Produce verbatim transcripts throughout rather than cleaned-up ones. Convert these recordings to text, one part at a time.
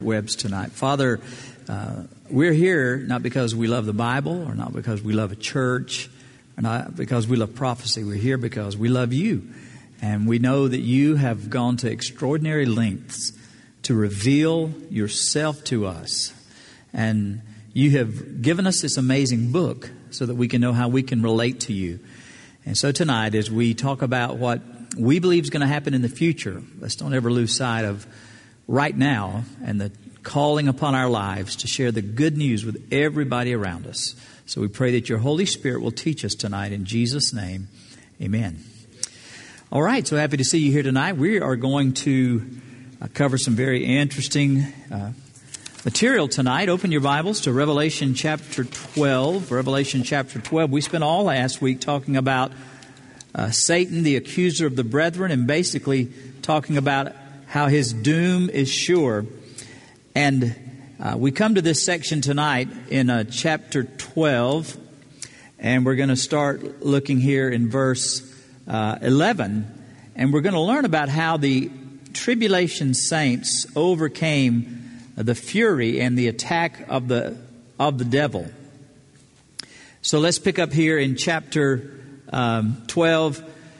Webs tonight. Father, uh, we're here not because we love the Bible or not because we love a church or not because we love prophecy. We're here because we love you. And we know that you have gone to extraordinary lengths to reveal yourself to us. And you have given us this amazing book so that we can know how we can relate to you. And so tonight, as we talk about what we believe is going to happen in the future, let's don't ever lose sight of right now and the calling upon our lives to share the good news with everybody around us. So we pray that your Holy Spirit will teach us tonight. In Jesus' name, amen. All right, so happy to see you here tonight. We are going to uh, cover some very interesting uh, material tonight. Open your Bibles to Revelation chapter twelve. Revelation chapter twelve. We spent all last week talking about uh, Satan, the accuser of the brethren, and basically talking about how his doom is sure. And uh, we come to this section tonight in uh, chapter twelve, and we're going to start looking here in verse uh, eleven, and we're going to learn about how the tribulation saints overcame the fury and the attack of the of the devil. So let's pick up here in chapter um, twelve.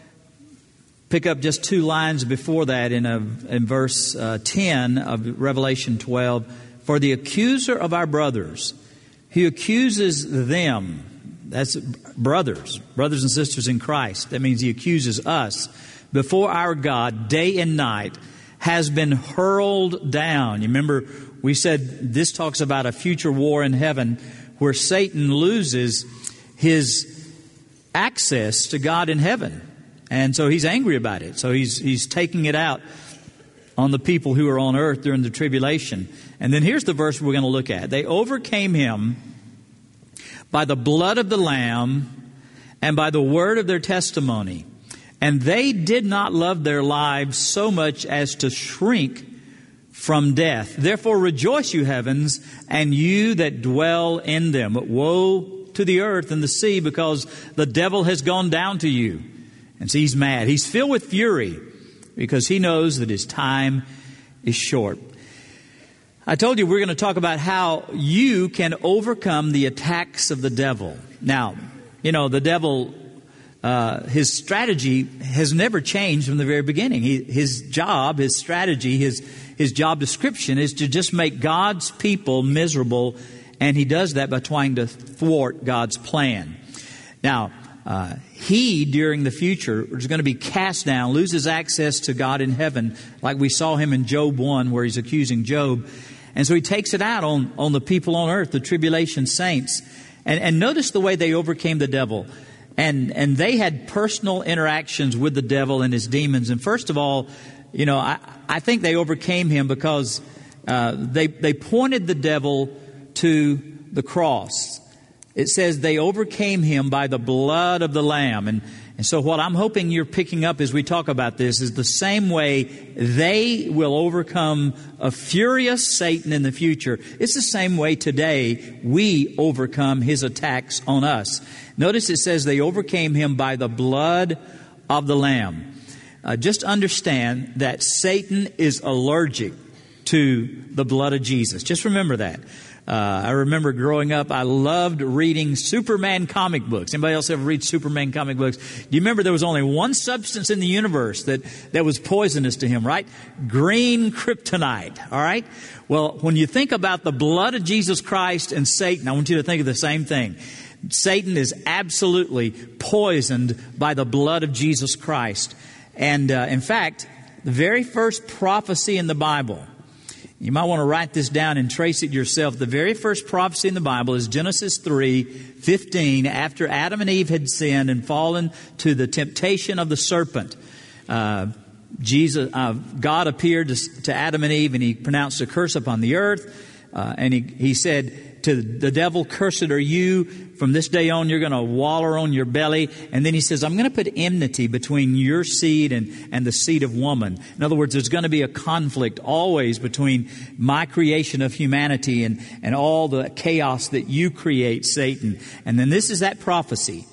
Pick up just two lines before that in, a, in verse uh, ten of Revelation twelve. For the accuser of our brothers, he accuses them. That's brothers, brothers and sisters in Christ. That means he accuses us before our God day and night, has been hurled down. You remember we said this talks about a future war in heaven where Satan loses his access to God in heaven. And so he's angry about it. So he's he's taking it out on the people who are on earth during the tribulation. And then here's the verse we're going to look at. They overcame him by the blood of the Lamb and by the word of their testimony. And they did not love their lives so much as to shrink from death. Therefore rejoice, you heavens, and you that dwell in them. But woe to the earth and the sea, because the devil has gone down to you. And so he's mad. He's filled with fury because he knows that his time is short. I told you we're going to talk about how you can overcome the attacks of the devil. Now, you know, the devil, uh, his strategy has never changed from the very beginning. He, his job, his strategy, his, his job description is to just make God's people miserable. And he does that by trying to thwart God's plan. Now, Uh, he, during the future, is going to be cast down, loses access to God in heaven, like we saw him in Job one, where he's accusing Job. And so he takes it out on, on the people on earth, the tribulation saints. And, and notice the way they overcame the devil. And, and they had personal interactions with the devil and his demons. And first of all, you know, I, I think they overcame him because uh, they, they pointed the devil to the cross. It says they overcame him by the blood of the Lamb. And, and so what I'm hoping you're picking up as we talk about this is the same way they will overcome a furious Satan in the future. It's the same way today we overcome his attacks on us. Notice it says they overcame him by the blood of the Lamb. Uh, just understand that Satan is allergic to the blood of Jesus. Just remember that. Uh, I remember growing up, I loved reading Superman comic books. Anybody else ever read Superman comic books? Do you remember there was only one substance in the universe that, that was poisonous to him, right? Green kryptonite, all right? Well, when you think about the blood of Jesus Christ and Satan, I want you to think of the same thing. Satan is absolutely poisoned by the blood of Jesus Christ. And uh, in fact, the very first prophecy in the Bible, you might want to write this down and trace it yourself. The very first prophecy in the Bible is Genesis three fifteen. After Adam and Eve had sinned and fallen to the temptation of the serpent, uh, Jesus, uh, God appeared to, to Adam and Eve, and he pronounced a curse upon the earth. Uh, and he, he said to the devil, "Cursed are you. From this day on, you're going to waller on your belly." And then he says, "I'm going to put enmity between your seed and, and the seed of woman." In other words, there's going to be a conflict always between my creation of humanity and, and all the chaos that you create, Satan. And then this is that prophecy.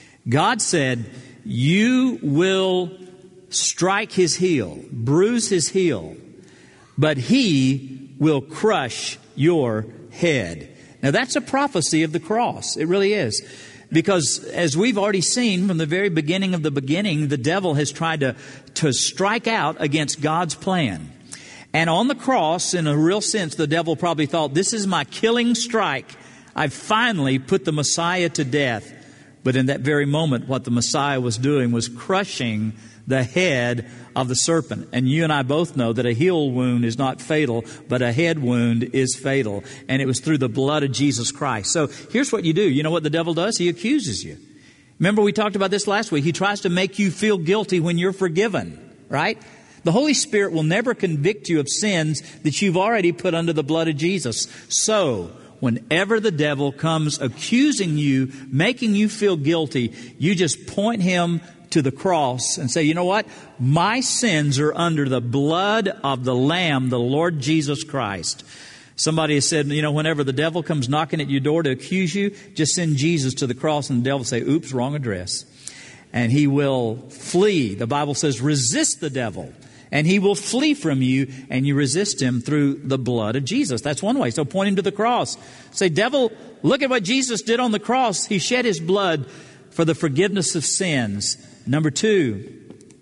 God said, "You will strike his heel, bruise his heel, but he will crush your head. Now that's a prophecy of the cross. It really is. Because as we've already seen from the very beginning of the beginning, the devil has tried to, to strike out against God's plan. And on the cross, in a real sense, the devil probably thought, this is my killing strike. I've finally put the Messiah to death. But in that very moment, what the Messiah was doing was crushing the head of the serpent. And you and I both know that a heel wound is not fatal, but a head wound is fatal. And it was through the blood of Jesus Christ. So here's what you do. You know what the devil does? He accuses you. Remember, we talked about this last week. He tries to make you feel guilty when you're forgiven, right? The Holy Spirit will never convict you of sins that you've already put under the blood of Jesus. So whenever the devil comes accusing you, making you feel guilty, you just point him to the cross and say, you know what? My sins are under the blood of the Lamb, the Lord Jesus Christ. Somebody has said, you know, whenever the devil comes knocking at your door to accuse you, just send Jesus to the cross and the devil will say, oops, wrong address. And he will flee. The Bible says, resist the devil and he will flee from you, and you resist him through the blood of Jesus. That's one way. So point him to the cross. Say, devil, look at what Jesus did on the cross. He shed his blood for the forgiveness of sins. Number two,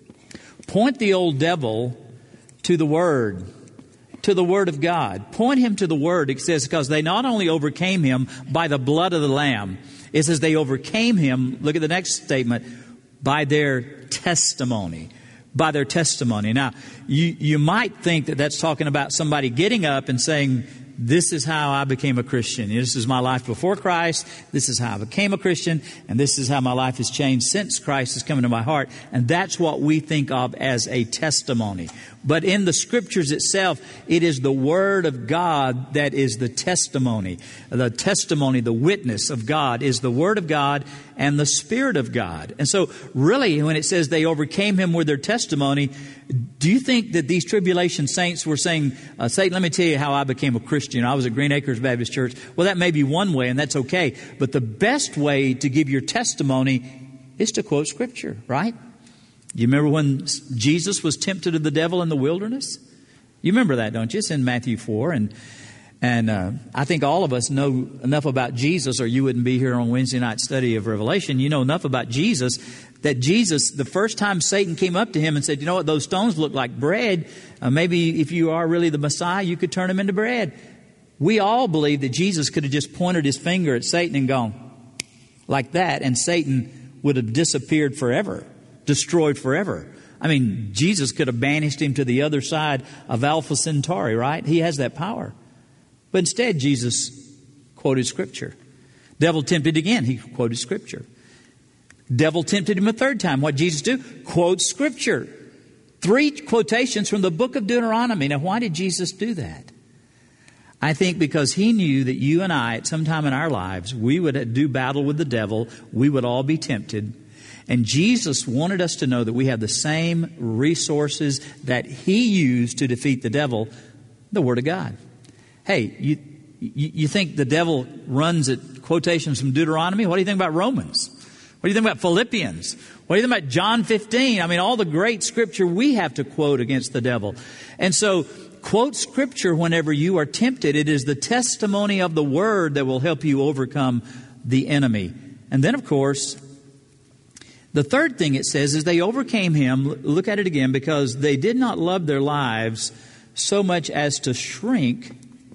point the old devil to the Word, to the Word of God. Point him to the Word. It says, because they not only overcame him by the blood of the Lamb, it says they overcame him, look at the next statement, by their testimony. By their testimony. Now, you, you might think that that's talking about somebody getting up and saying, this is how I became a Christian. This is my life before Christ. This is how I became a Christian. And this is how my life has changed since Christ has come into my heart. And that's what we think of as a testimony. But in the Scriptures itself, it is the Word of God that is the testimony. The testimony, the witness of God is the Word of God and the Spirit of God. And so really, when it says they overcame him with their testimony, do you think that these tribulation saints were saying, uh, Satan, let me tell you how I became a Christian. I was at Green Acres Baptist Church. Well, that may be one way, and that's okay. But the best way to give your testimony is to quote Scripture, right? You remember when Jesus was tempted of the devil in the wilderness? You remember that, don't you? It's in Matthew four. And and uh, I think all of us know enough about Jesus, or you wouldn't be here on Wednesday night study of Revelation. You know enough about Jesus that Jesus, the first time Satan came up to him and said, you know what, those stones look like bread. Uh, maybe if you are really the Messiah, you could turn them into bread. We all believe that Jesus could have just pointed his finger at Satan and gone like that, and Satan would have disappeared forever. Destroyed forever. I mean, Jesus could have banished him to the other side of Alpha Centauri, right? He has that power. But instead, Jesus quoted Scripture. Devil tempted again. He quoted Scripture. Devil tempted him a third time. What did Jesus do? Quote Scripture. Three quotations from the book of Deuteronomy. Now, why did Jesus do that? I think because he knew that you and I, at some time in our lives, we would do battle with the devil. We would all be tempted. And Jesus wanted us to know that we have the same resources that he used to defeat the devil, the Word of God. Hey, you, you, you think the devil runs at quotations from Deuteronomy? What do you think about Romans? What do you think about Philippians? What do you think about John fifteen? I mean, all the great Scripture we have to quote against the devil. And so, quote Scripture whenever you are tempted. It is the testimony of the Word that will help you overcome the enemy. And then, of course, the third thing it says is they overcame him, look at it again, because they did not love their lives so much as to shrink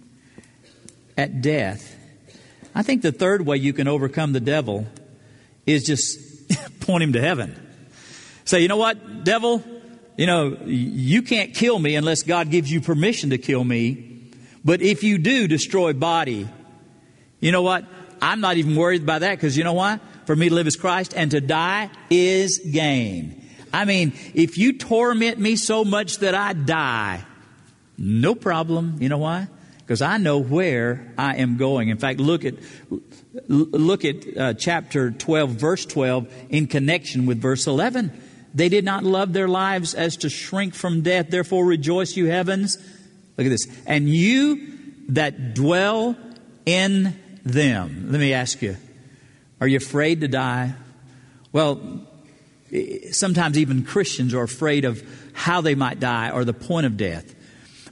at death. I think the third way you can overcome the devil is just point him to heaven. Say, you know what, devil, you know, you can't kill me unless God gives you permission to kill me. But if you do destroy body, you know what? I'm not even worried about that, because you know why? For me to live is Christ, and to die is gain. I mean, if you torment me so much that I die, no problem. You know why? Because I know where I am going. In fact, look at look at uh, chapter twelve, verse twelve, in connection with verse eleven. They did not love their lives as to shrink from death. Therefore rejoice, you heavens. Look at this. And you that dwell in them. Let me ask you, are you afraid to die? Well, sometimes even Christians are afraid of how they might die or the point of death.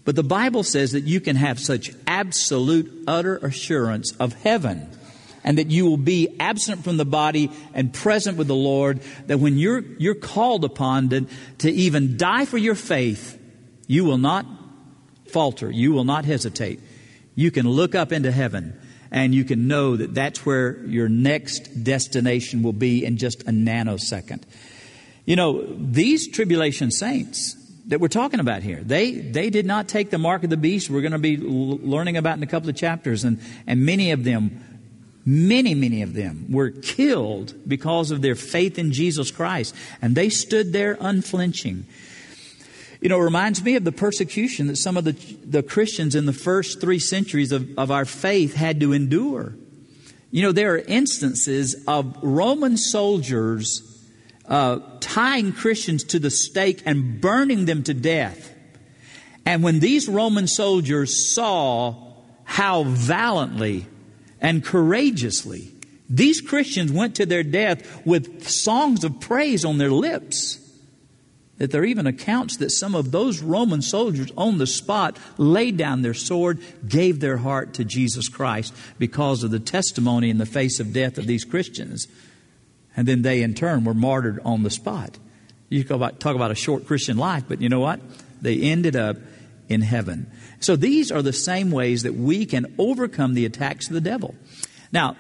But the Bible says that you can have such absolute, utter assurance of heaven, and that you will be absent from the body and present with the Lord, that when you're you're called upon to, to even die for your faith, you will not falter. You will not hesitate. You can look up into heaven, and you can know that that's where your next destination will be in just a nanosecond. You know, these tribulation saints that we're talking about here, they they did not take the mark of the beast. We're going to be l- learning about in a couple of chapters, and and many of them, many many of them were killed because of their faith in Jesus Christ, and they stood there unflinching. You know, it reminds me of the persecution that some of the the Christians in the first three centuries of, of our faith had to endure. You know, there are instances of Roman soldiers Uh, tying Christians to the stake and burning them to death. And when these Roman soldiers saw how valiantly and courageously these Christians went to their death with songs of praise on their lips, that there are even accounts that some of those Roman soldiers on the spot laid down their sword, gave their heart to Jesus Christ because of the testimony in the face of death of these Christians. And then they, in turn, were martyred on the spot. You talk about, talk about a short Christian life, but you know what? They ended up in heaven. So these are the same ways that we can overcome the attacks of the devil. Now,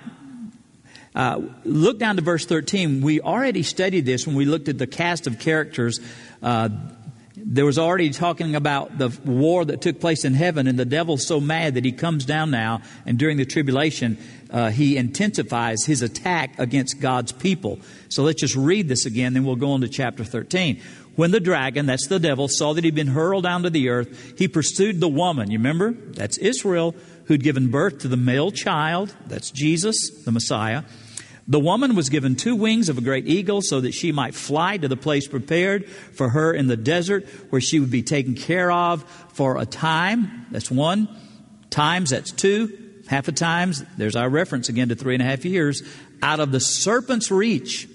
uh, look down to verse thirteen. We already studied this when we looked at the cast of characters. Uh, there was already talking about the war that took place in heaven, and the devil's so mad that he comes down now, and during the tribulation, Uh, he intensifies his attack against God's people. So let's just read this again, then we'll go on to chapter thirteen. When the dragon, that's the devil, saw that he'd been hurled down to the earth, he pursued the woman. You remember? That's Israel, who'd given birth to the male child. That's Jesus, the Messiah. The woman was given two wings of a great eagle so that she might fly to the place prepared for her in the desert, where she would be taken care of for a time. That's one. Times, that's two. Half a times, there's our reference again to three and a half years, out of the serpent's reach.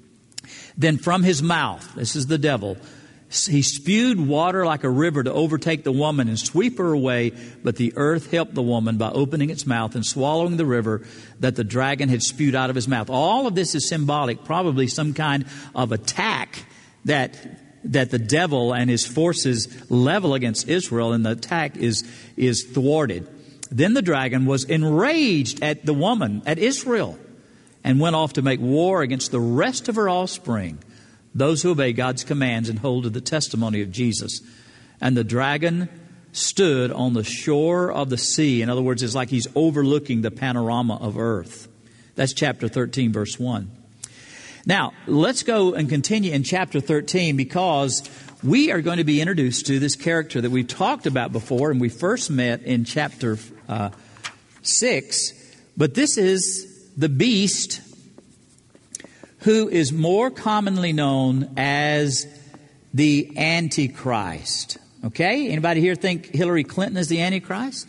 Then from his mouth, this is the devil, he spewed water like a river to overtake the woman and sweep her away. But the earth helped the woman by opening its mouth and swallowing the river that the dragon had spewed out of his mouth. All of this is symbolic, probably some kind of attack that that the devil and his forces level against Israel, and the attack is is thwarted. Then the dragon was enraged at the woman, at Israel, and went off to make war against the rest of her offspring, those who obey God's commands and hold to the testimony of Jesus. And the dragon stood on the shore of the sea. In other words, it's like he's overlooking the panorama of earth. That's chapter thirteen, verse one. Now, let's go and continue in chapter thirteen, because we are going to be introduced to this character that we've talked about before, and we first met in chapter uh, six. But this is the beast who is more commonly known as the Antichrist. Okay? Anybody here think Hillary Clinton is the Antichrist?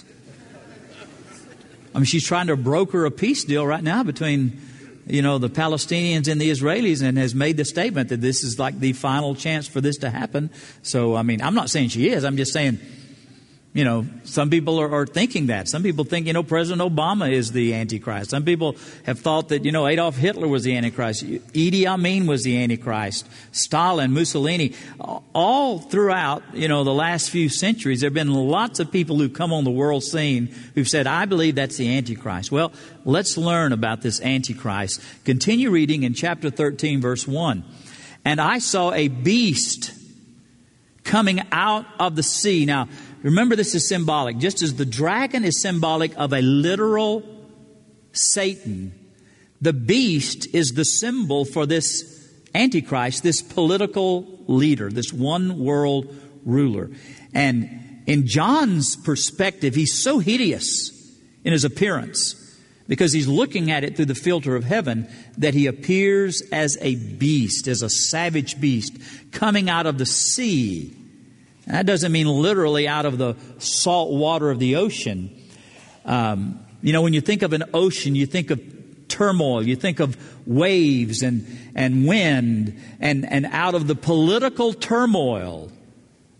I mean, she's trying to broker a peace deal right now between, you know, the Palestinians and the Israelis, and has made the statement that this is like the final chance for this to happen. So, I mean, I'm not saying she is. I'm just saying, you know, some people are, are thinking that. Some people think, you know, President Obama is the Antichrist. Some people have thought that, you know, Adolf Hitler was the Antichrist. Idi Amin was the Antichrist. Stalin, Mussolini. All throughout, you know, the last few centuries, there have been lots of people who've come on the world scene who've said, I believe that's the Antichrist. Well, let's learn about this Antichrist. Continue reading in chapter thirteen, verse one. And I saw a beast coming out of the sea. Now, remember, this is symbolic. Just as the dragon is symbolic of a literal Satan, the beast is the symbol for this Antichrist, this political leader, this one world ruler. And in John's perspective, he's so hideous in his appearance, because he's looking at it through the filter of heaven, that he appears as a beast, as a savage beast, coming out of the sea. And that doesn't mean literally out of the salt water of the ocean. Um, you know, when you think of an ocean, you think of turmoil, you think of waves and, and wind, and, and out of the political turmoil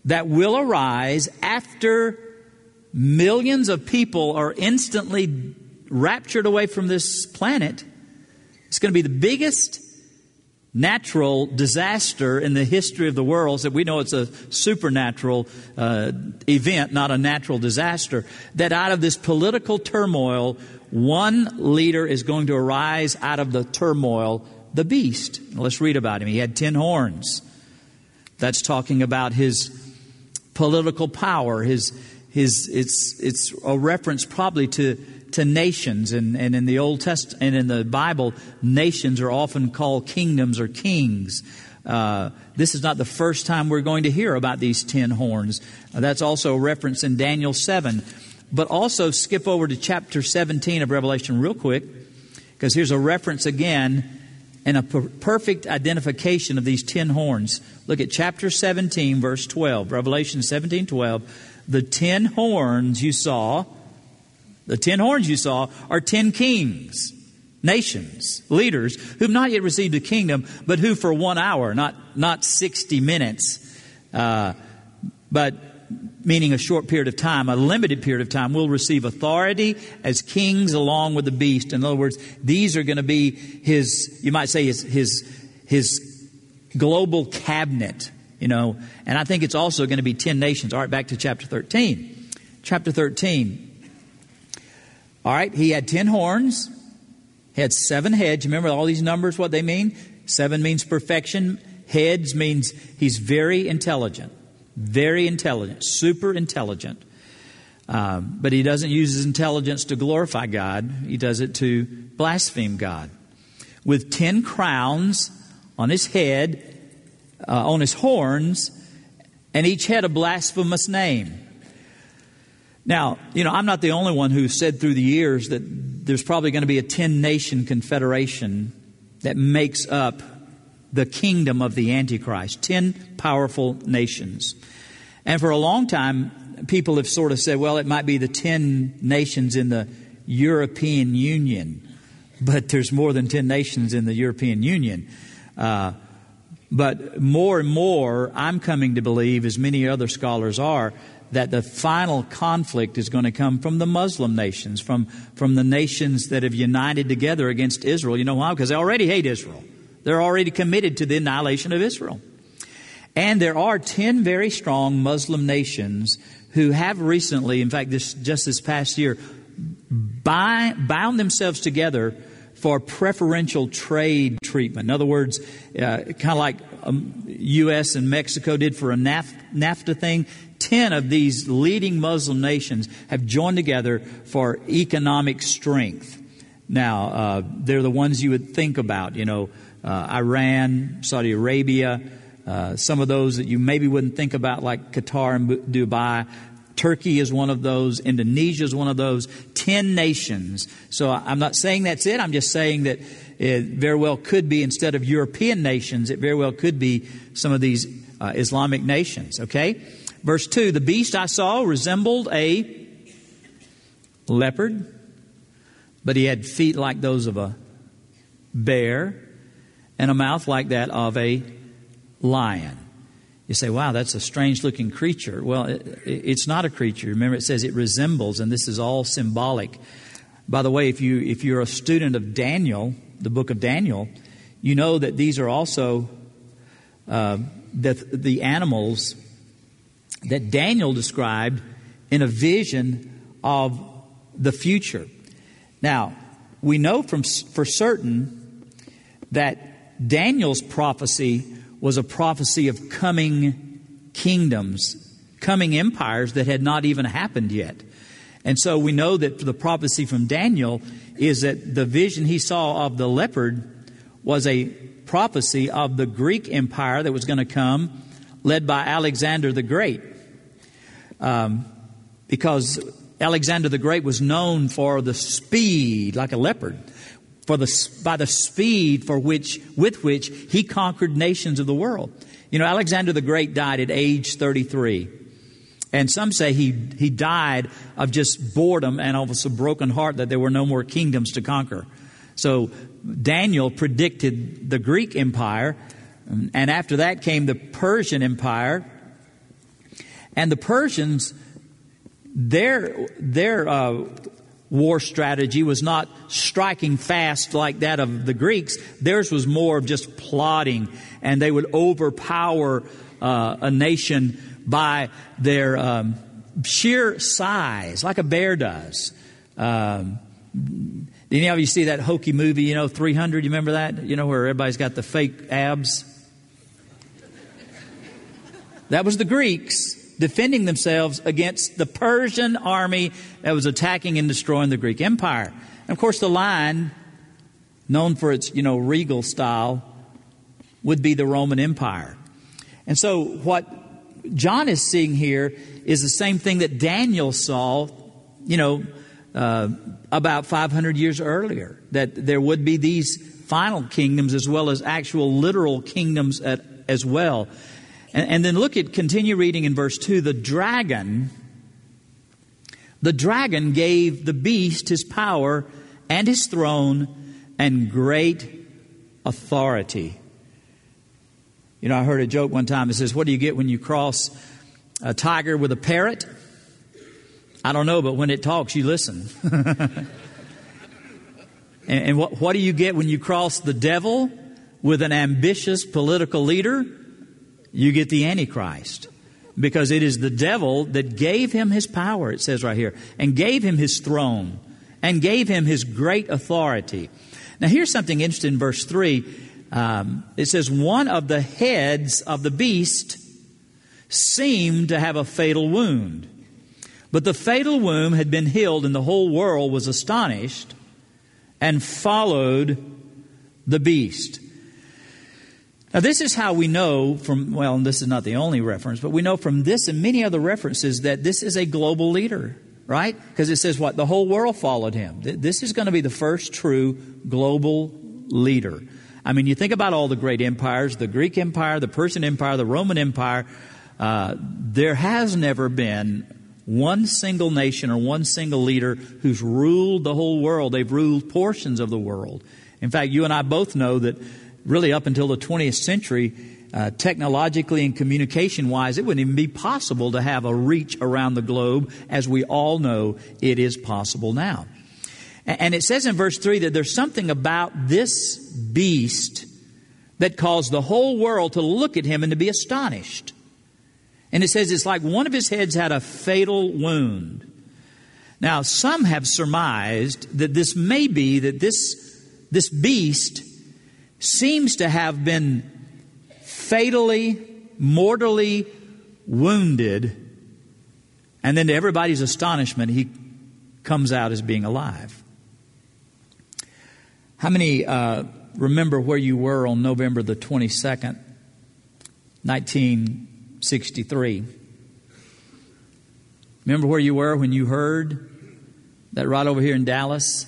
that will arise after millions of people are instantly raptured away from this planet. It's going to be the biggest natural disaster in the history of the world. So we know it's a supernatural uh, event, not a natural disaster. That out of this political turmoil, one leader is going to arise out of the turmoil, the beast. Let's read about him. He had ten horns. That's talking about his political power. His his it's it's a reference probably to to nations, and, and in the Old Testament and in the Bible, nations are often called kingdoms or kings. Uh, this is not the first time we're going to hear about these ten horns. Uh, that's also a reference in Daniel seven. But also skip over to chapter seventeen of Revelation real quick, because here's a reference again and a per- perfect identification of these ten horns. Look at chapter seventeen, verse twelve. Revelation seventeen, twelve. The ten horns you saw, the ten horns you saw are ten kings, nations, leaders who have not yet received a kingdom, but who for one hour, not not sixty minutes, uh, but meaning a short period of time, a limited period of time, will receive authority as kings along with the beast. In other words, these are going to be his, you might say his his his global cabinet, you know. And I think it's also going to be ten nations. All right, back to chapter thirteen. Chapter thirteen. All right, he had ten horns. He had seven heads. Remember all these numbers, what they mean? Seven means perfection. Heads means he's very intelligent. Very intelligent. Super intelligent. Um, but he doesn't use his intelligence to glorify God. He does it to blaspheme God. With ten crowns on his head, uh, on his horns, and each had a blasphemous name. Now, you know, I'm not the only one who said through the years that there's probably going to be a ten-nation confederation that makes up the kingdom of the Antichrist. Ten powerful nations. And for a long time, people have sort of said, well, it might be the ten nations in the European Union. But there's more than ten nations in the European Union. Uh, but more and more, I'm coming to believe, as many other scholars are, that the final conflict is going to come from the Muslim nations, from, from the nations that have united together against Israel. You know why? Because they already hate Israel. They're already committed to the annihilation of Israel. And there are ten very strong Muslim nations who have recently, in fact, this just this past year, buy, bound themselves together for preferential trade treatment. In other words, uh, kind of like um, U S and Mexico did for a NAFTA thing. Ten of these leading Muslim nations have joined together for economic strength. Now, uh, they're the ones you would think about, you know, uh, Iran, Saudi Arabia, uh, some of those that you maybe wouldn't think about, like Qatar and Dubai. Turkey is one of those. Indonesia is one of those. Ten nations. So I'm not saying that's it. I'm just saying that it very well could be, instead of European nations, it very well could be some of these uh, Islamic nations. Okay? Verse two, the beast I saw resembled a leopard, but he had feet like those of a bear and a mouth like that of a lion. You say, wow, that's a strange looking creature. Well, it, it's not a creature. Remember, it says it resembles, and this is all symbolic. By the way, if you, if you're a student of Daniel, the book of Daniel, you know that these are also uh, the, the animals that Daniel described in a vision of the future. Now, we know from for certain that Daniel's prophecy was a prophecy of coming kingdoms, coming empires that had not even happened yet. And so we know that the prophecy from Daniel is that the vision he saw of the leopard was a prophecy of the Greek empire that was going to come, led by Alexander the Great. Um, because Alexander the Great was known for the speed, like a leopard, for the by the speed for which with which he conquered nations of the world. You know, Alexander the Great died at age thirty-three, and some say he he died of just boredom and of a broken heart that there were no more kingdoms to conquer. So Daniel predicted the Greek Empire, and after that came the Persian Empire. And the Persians, their, their uh, war strategy was not striking fast like that of the Greeks. Theirs was more of just plotting, and they would overpower uh, a nation by their um, sheer size, like a bear does. Um, did any of you see that hokey movie, you know, three hundred? You remember that? You know, where everybody's got the fake abs? That was the Greeks defending themselves against the Persian army that was attacking and destroying the Greek Empire. And of course, the lion, known for its, you know, regal style, would be the Roman Empire. And so what John is seeing here is the same thing that Daniel saw, you know, uh, about five hundred years earlier, that there would be these final kingdoms as well as actual literal kingdoms at, as well. And, and then look at, continue reading in verse two, the dragon, the dragon gave the beast his power and his throne and great authority. You know, I heard a joke one time. It says, what do you get when you cross a tiger with a parrot? I don't know, but when it talks, you listen. and and what, what do you get when you cross the devil with an ambitious political leader? You get the Antichrist. Because it is the devil that gave him his power, it says right here, and gave him his throne, and gave him his great authority. Now here's something interesting in verse three. Um, it says, one of the heads of the beast seemed to have a fatal wound. But the fatal wound had been healed, and the whole world was astonished and followed the beast. Now, this is how we know from, well, this is not the only reference, but we know from this and many other references that this is a global leader, right? Because it says what? The whole world followed him. This is going to be the first true global leader. I mean, you think about all the great empires, the Greek Empire, the Persian Empire, the Roman Empire. Uh, there has never been one single nation or one single leader who's ruled the whole world. They've ruled portions of the world. In fact, you and I both know that really up until the twentieth century, uh, technologically and communication-wise, it wouldn't even be possible to have a reach around the globe. As we all know, it is possible now. And it says in verse three that there's something about this beast that caused the whole world to look at him and to be astonished. And it says it's like one of his heads had a fatal wound. Now, some have surmised that this may be that this, this beast seems to have been fatally, mortally wounded. And then to everybody's astonishment, he comes out as being alive. How many uh, remember where you were on November the twenty-second, nineteen sixty-three? Remember where you were when you heard that right over here in Dallas,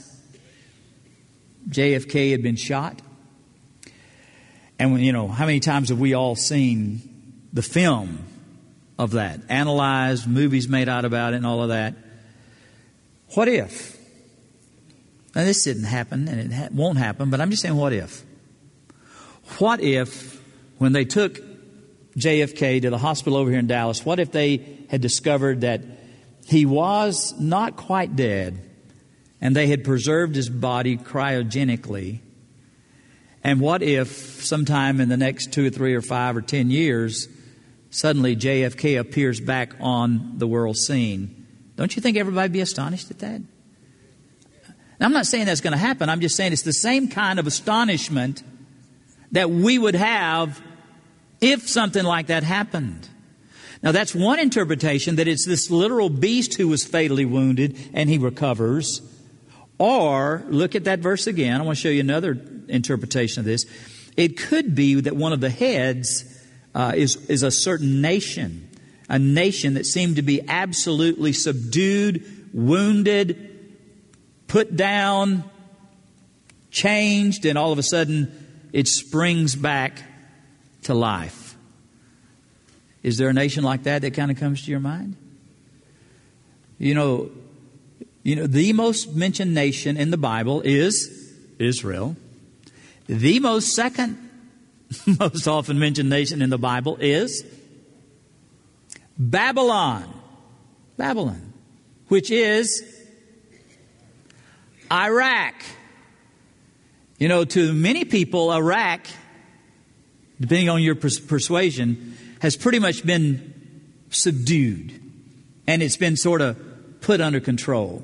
J F K had been shot? And when, you know, how many times have we all seen the film of that, analyzed, movies made out about it and all of that? What if? Now, this didn't happen, and it ha- won't happen, but I'm just saying, what if? What if, when they took J F K to the hospital over here in Dallas, what if they had discovered that he was not quite dead, and they had preserved his body cryogenically? And what if sometime in the next two or three or five or ten years, suddenly J F K appears back on the world scene? Don't you think everybody would be astonished at that? Now, I'm not saying that's going to happen. I'm just saying it's the same kind of astonishment that we would have if something like that happened. Now, that's one interpretation, that it's this literal beast who was fatally wounded and he recovers. Or, look at that verse again. I want to show you another interpretation of this. It could be that one of the heads uh, is, is a certain nation. A nation that seemed to be absolutely subdued, wounded, put down, changed, and all of a sudden it springs back to life. Is there a nation like that that kind of comes to your mind? You know, you know, the most mentioned nation in the Bible is Israel. The most second most often mentioned nation in the Bible is Babylon. Babylon, which is Iraq. You know, to many people, Iraq, depending on your pers- persuasion, has pretty much been subdued. And it's been sort of put under control.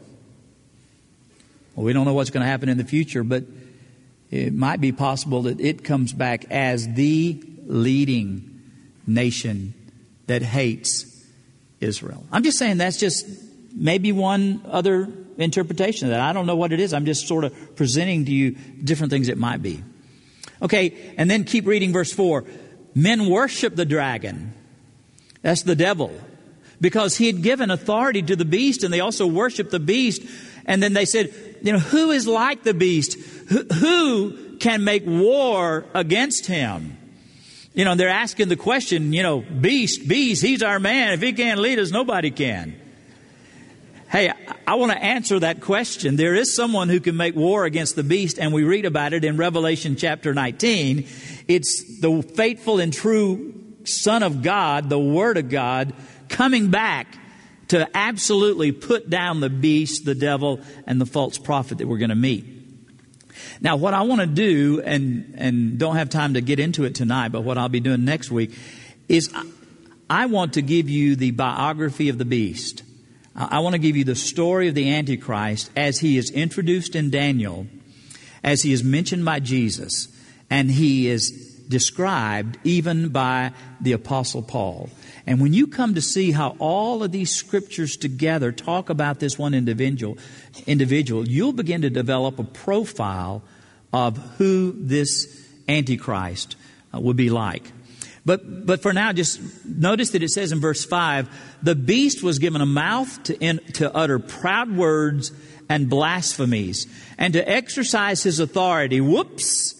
Well, we don't know what's going to happen in the future, but it might be possible that it comes back as the leading nation that hates Israel. I'm just saying that's just maybe one other interpretation of that. I don't know what it is. I'm just sort of presenting to you different things it might be. Okay, and then keep reading verse four. Men worship the dragon. That's the devil. Because he had given authority to the beast, and they also worshiped the beast. And then they said, you know, who is like the beast? Who, who can make war against him? You know, they're asking the question, you know, beast, beast, he's our man. If he can't lead us, nobody can. Hey, I, I want to answer that question. There is someone who can make war against the beast, and we read about it in Revelation chapter nineteen. It's the faithful and true Son of God, the Word of God, coming back to absolutely put down the beast, the devil, and the false prophet that we're going to meet. Now, what I want to do, and, and don't have time to get into it tonight, but what I'll be doing next week, is I want to give you the biography of the beast. I want to give you the story of the Antichrist as he is introduced in Daniel, as he is mentioned by Jesus, and he is described even by the Apostle Paul. And when you come to see how all of these scriptures together talk about this one individual, individual, you'll begin to develop a profile of who this Antichrist uh, would be like. But but for now, just notice that it says in verse five, the beast was given a mouth to, in, to utter proud words and blasphemies, and to exercise his authority. Whoops!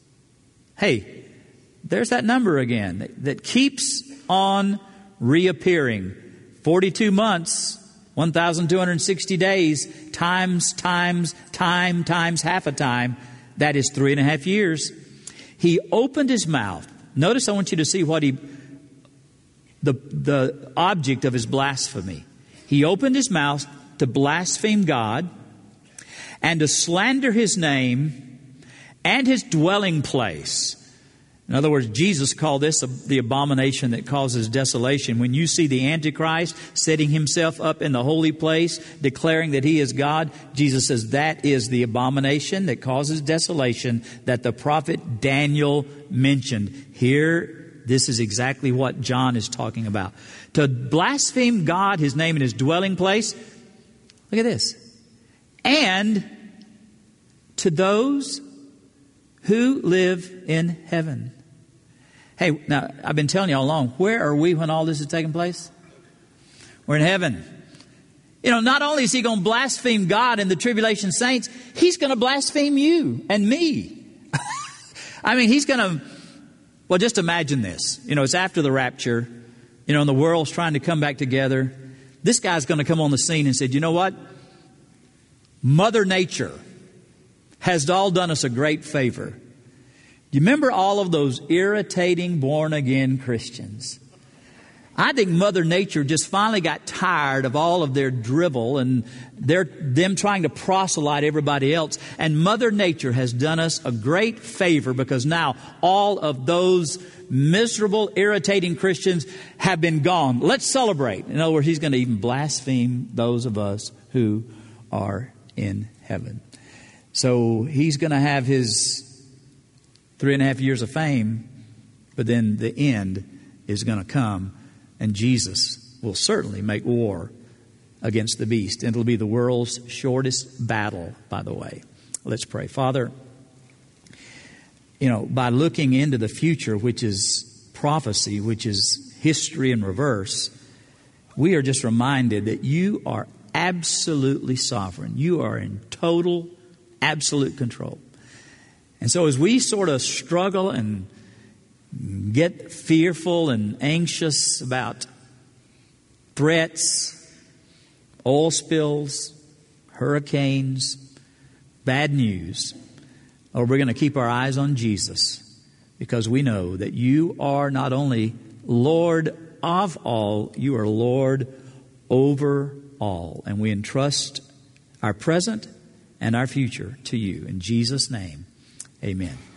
Hey, there's that number again that, that keeps on reappearing. forty-two months, one thousand two hundred sixty days, times, times, time, times half a time. That is three and a half years. He opened his mouth. Notice, I want you to see what he, the, the object of his blasphemy. He opened his mouth to blaspheme God and to slander his name and his dwelling place. In other words, Jesus called this the abomination that causes desolation. When you see the Antichrist setting himself up in the holy place, declaring that he is God, Jesus says that is the abomination that causes desolation that the prophet Daniel mentioned. Here, this is exactly what John is talking about. To blaspheme God, his name, and his dwelling place. Look at this. And to those who live in heaven. Hey, now, I've been telling you all along, where are we when all this is taking place? We're in heaven. You know, not only is he going to blaspheme God and the tribulation saints, he's going to blaspheme you and me. I mean, he's going to, well, just imagine this. You know, it's after the rapture, you know, and the world's trying to come back together. This guy's going to come on the scene and say, you know what? Mother Nature has all done us a great favor. Do you remember all of those irritating born-again Christians? I think Mother Nature just finally got tired of all of their drivel and their, them trying to proselyte everybody else. And Mother Nature has done us a great favor because now all of those miserable, irritating Christians have been gone. Let's celebrate. In other words, he's going to even blaspheme those of us who are in heaven. So he's going to have his three and a half years of fame, but then the end is going to come, and Jesus will certainly make war against the beast. And it'll be the world's shortest battle, by the way. Let's pray. Father, you know, by looking into the future, which is prophecy, which is history in reverse, we are just reminded that you are absolutely sovereign. You are in total absolute control. And so as we sort of struggle and get fearful and anxious about threats, oil spills, hurricanes, bad news, or we're going to keep our eyes on Jesus because we know that you are not only Lord of all, you are Lord over all. And we entrust our present and our future to you. In Jesus' name, amen.